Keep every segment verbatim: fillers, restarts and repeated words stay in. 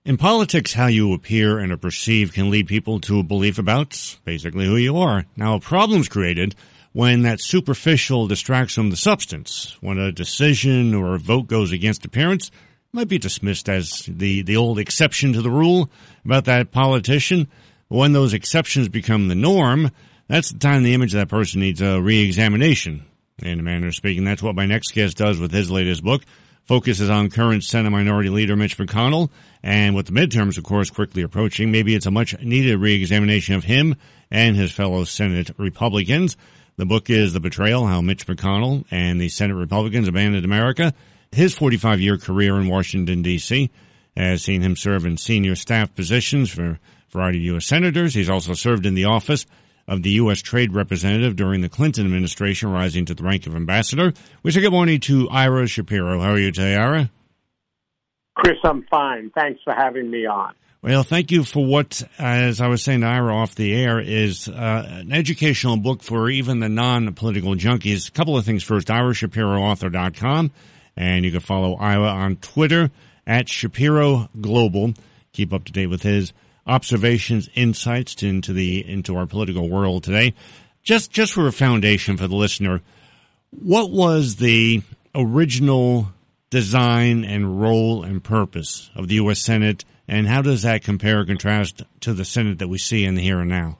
In politics, how you appear and are perceived can lead people to a belief about basically who you are. Now, a problem's created when that superficial distracts from the substance. When a decision or a vote goes against appearance, it might be dismissed as the, the old exception to the rule about that politician. But when those exceptions become the norm, that's the time the image of that person needs a re-examination. In a manner of speaking, that's what my next guest does with his latest book. Focuses on current Senate Minority Leader Mitch McConnell, and with the midterms, of course, quickly approaching, maybe it's a much-needed re-examination of him and his fellow Senate Republicans. The book is The Betrayal, How Mitch McConnell and the Senate Republicans Abandoned America. His forty-five-year career in Washington, D C has seen him serve in senior staff positions for a variety of U S senators. He's also served in the office of the U S Trade Representative during the Clinton administration, rising to the rank of ambassador. We say good morning to Ira Shapiro. How are you today, Ira? Chris, I'm fine. Thanks for having me on. Well, thank you for what, as I was saying to Ira off the air, is uh, an educational book for even the non-political junkies. A couple of things first, ira shapiro author dot com, and you can follow Ira on Twitter at Shapiro Global. Keep up to date with his observations, insights into the into our political world today. Just just for a foundation for the listener, what was the original design and role and purpose of the U S Senate, and how does that compare or contrast to the Senate that we see in the here and now?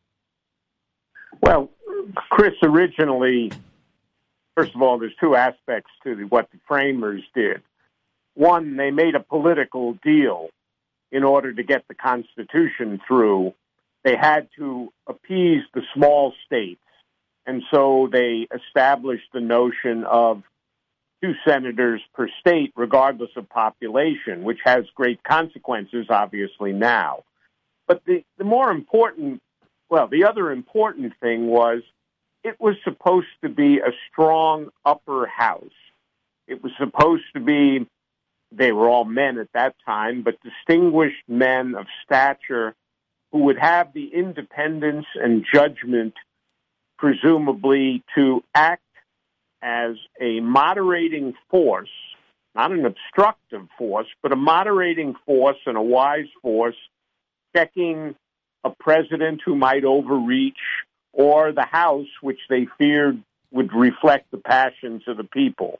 Well, Chris, originally, first of all, there's two aspects to the, what the framers did. One, they made a political deal. In order to get the Constitution through, they had to appease the small states. And so they established the notion of two senators per state, regardless of population, which has great consequences, obviously, now. But the, the more important, well, the other important thing was it was supposed to be a strong upper house. It was supposed to be, they were all men at that time, but distinguished men of stature who would have the independence and judgment, presumably, to act as a moderating force, not an obstructive force, but a moderating force and a wise force, checking a president who might overreach or the House, which they feared would reflect the passions of the people.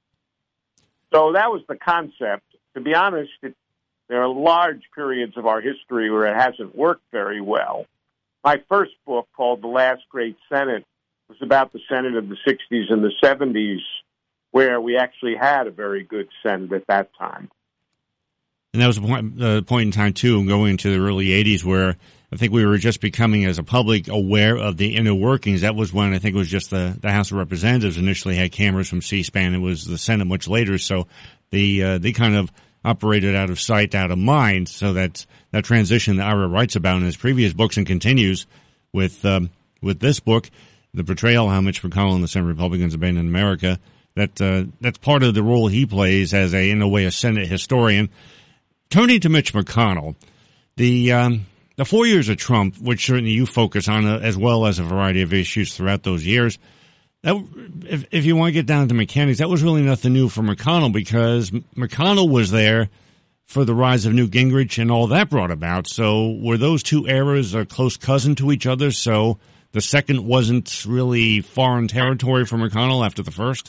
So that was the concept. To be honest, it, there are large periods of our history where it hasn't worked very well. My first book, called The Last Great Senate, was about the Senate of the sixties and the seventies, where we actually had a very good Senate at that time. And that was a point, uh, point in time, too, going into the early eighties, where I think we were just becoming, as a public, aware of the inner workings. That was when I think it was just the, the House of Representatives initially had cameras from C-SPAN. It was the Senate much later, so the uh, they kind of operated out of sight, out of mind. So that that transition that Ira writes about in his previous books and continues with um, with this book, The Betrayal, How Mitch McConnell and the Senate Republicans Abandoned America. That uh, that's part of the role he plays as a, in a way, a Senate historian. Turning to Mitch McConnell, the um, the four years of Trump, which certainly you focus on, uh, as well as a variety of issues throughout those years, that, if, if you want to get down to mechanics, that was really nothing new for McConnell, because McConnell was there for the rise of Newt Gingrich and all that brought about. So were those two eras a close cousin to each other? So the second wasn't really foreign territory for McConnell after the first?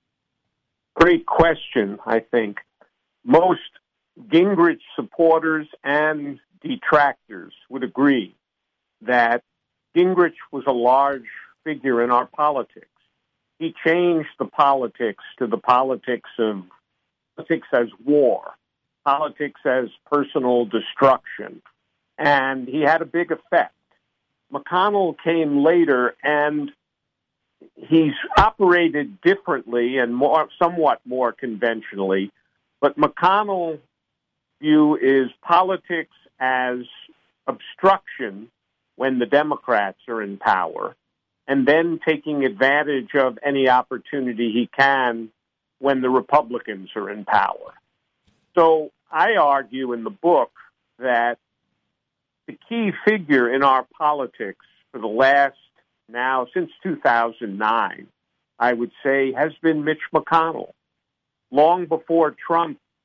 Great question, I think. Most Gingrich supporters and detractors would agree that Gingrich was a large figure in our politics. He changed the politics to the politics of politics as war, politics as personal destruction, and he had a big effect. McConnell came later, and he's operated differently and more, somewhat more conventionally, but McConnell's view is politics as obstruction when the Democrats are in power, and then taking advantage of any opportunity he can when the Republicans are in power. So I argue in the book that the key figure in our politics for the last, now since two thousand nine, I would say, has been Mitch McConnell. Long before Trump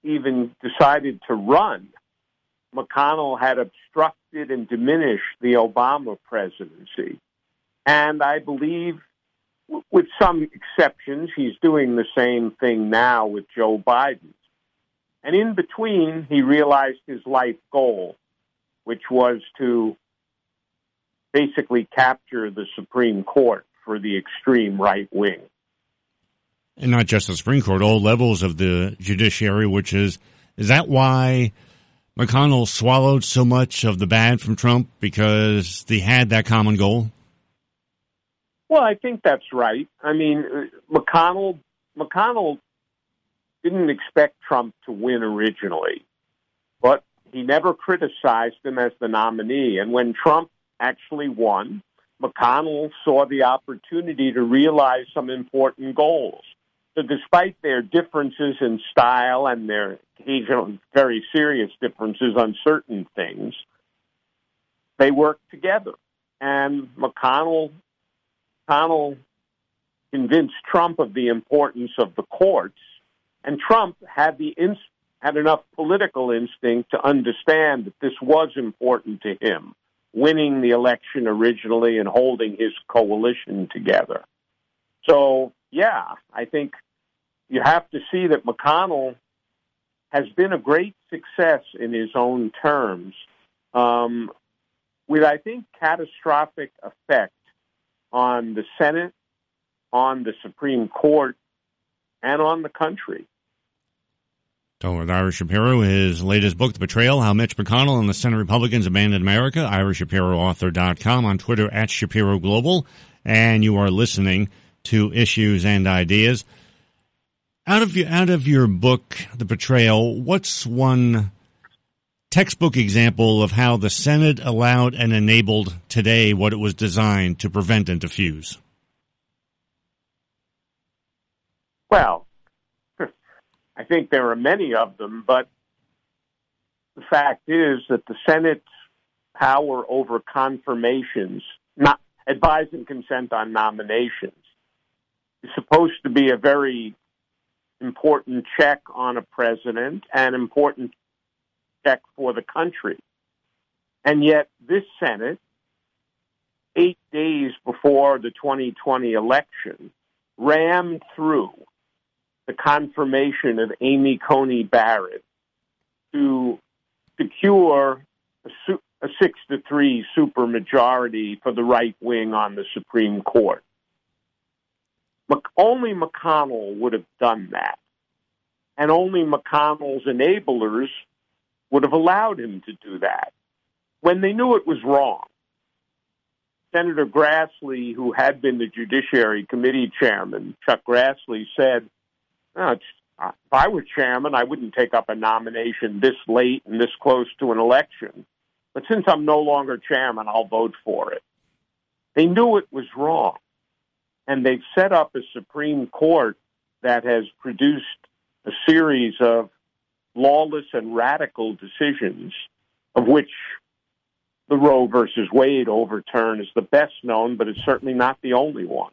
even decided to run, McConnell had obstructed and diminished the Obama presidency. And I believe, with some exceptions, he's doing the same thing now with Joe Biden. And in between, he realized his life goal, which was to basically capture the Supreme Court for the extreme right wing. And not just the Supreme Court, all levels of the judiciary, which is, is that why McConnell swallowed so much of the bad from Trump, because they had that common goal? Well, I think that's right. I mean, McConnell McConnell didn't expect Trump to win originally, but he never criticized him as the nominee. And when Trump actually won, McConnell saw the opportunity to realize some important goals. So despite their differences in style and their occasional very serious differences on certain things, they worked together. And McConnell McConnell convinced Trump of the importance of the courts, and Trump had the ins- had enough political instinct to understand that this was important to him, winning the election originally and holding his coalition together. So, yeah, I think you have to see that McConnell has been a great success in his own terms, um, with, I think, catastrophic effect on the Senate, on the Supreme Court, and on the country. So with Ira Shapiro, his latest book, The Betrayal, How Mitch McConnell and the Senate Republicans Abandoned America, ira shapiro author dot com, on Twitter at Shapiro Global, and you are listening to Issues and Ideas. Out of your, out of your book, The Betrayal, what's one textbook example of how the Senate allowed and enabled today what it was designed to prevent and diffuse? Well, I think there are many of them, but the fact is that the Senate's power over confirmations, not advise and consent on nominations, is supposed to be a very important check on a president and important check for the country. And yet this Senate, eight days before the twenty twenty election, rammed through the confirmation of Amy Coney Barrett to secure a, su- a six to three supermajority for the right wing on the Supreme Court. Mc- only McConnell would have done that, and only McConnell's enablers would have allowed him to do that when they knew it was wrong. Senator Grassley, who had been the Judiciary Committee chairman, Chuck Grassley, said, oh, it's, uh, if I were chairman, I wouldn't take up a nomination this late and this close to an election. But since I'm no longer chairman, I'll vote for it. They knew it was wrong. And they've set up a Supreme Court that has produced a series of lawless and radical decisions, of which the Roe versus Wade overturn is the best known, but it's certainly not the only one.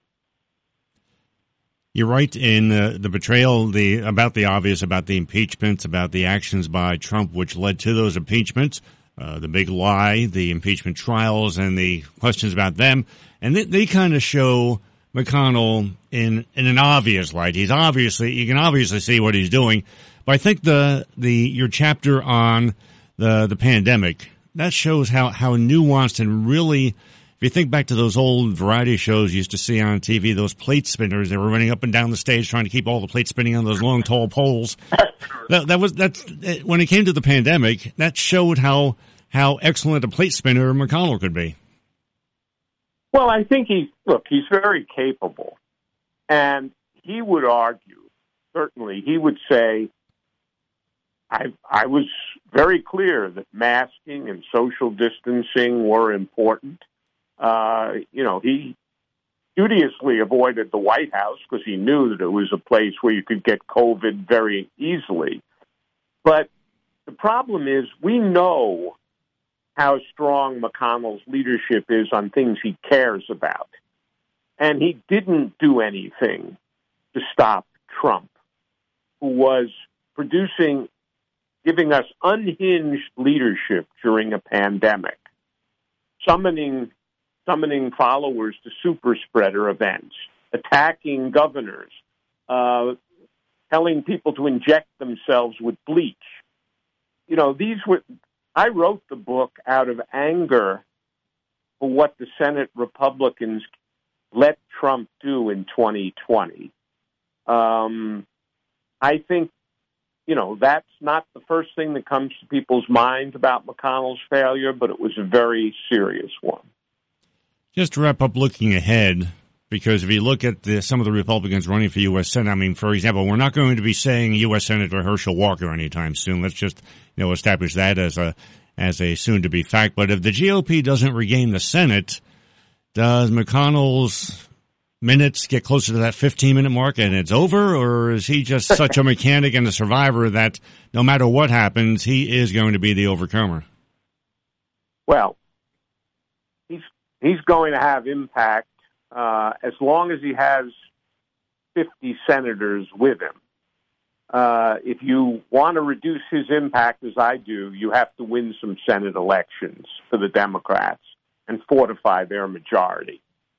You're right in uh, the betrayal, the about the obvious, about the impeachments, about the actions by Trump, which led to those impeachments, uh, the big lie, the impeachment trials, and the questions about them. And they, they kind of show McConnell in, in an obvious light. He's obviously, you can obviously see what he's doing. But I think the, the, your chapter on the, the pandemic, that shows how, how nuanced and really, if you think back to those old variety shows you used to see on T V, those plate spinners, they were running up and down the stage trying to keep all the plates spinning on those long, tall poles. That, that was, that's, when it came to the pandemic, that showed how, how excellent a plate spinner McConnell could be. Well, I think he, look, he's very capable. And he would argue, certainly, he would say, I, I was very clear that masking and social distancing were important. Uh, you know, he studiously avoided the White House because he knew that it was a place where you could get COVID very easily. But the problem is we know how strong McConnell's leadership is on things he cares about. And he didn't do anything to stop Trump, who was producing giving us unhinged leadership during a pandemic, summoning summoning followers to super spreader events, attacking governors, uh, telling people to inject themselves with bleach. You know, these were, I wrote the book out of anger for what the Senate Republicans let Trump do in twenty twenty. Um, I think, you know, that's not the first thing that comes to people's minds about McConnell's failure, but it was a very serious one. Just to wrap up looking ahead, because if you look at the, some of the Republicans running for U S Senate, I mean, for example, we're not going to be saying U S Senator Herschel Walker anytime soon. Let's just, you know, establish that as a as a soon-to-be fact. But if the G O P doesn't regain the Senate, does McConnell's minutes get closer to that fifteen-minute mark and it's over, or is he just such a mechanic and a survivor that no matter what happens, he is going to be the overcomer? Well, he's he's going to have impact uh, as long as he has fifty senators with him. Uh, if you want to reduce his impact, as I do, you have to win some Senate elections for the Democrats and fortify their majority.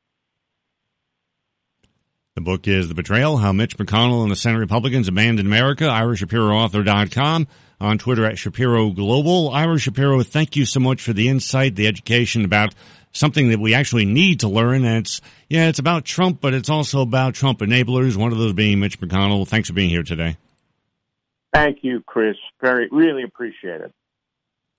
The book is The Betrayal, How Mitch McConnell and the Senate Republicans Abandoned America, ira shapiro author dot com, on Twitter at Shapiro Global. Ira Shapiro, thank you so much for the insight, the education about something that we actually need to learn. And it's, yeah, it's about Trump, but it's also about Trump enablers, one of those being Mitch McConnell. Thanks for being here today. Thank you, Chris. Very, really appreciate it.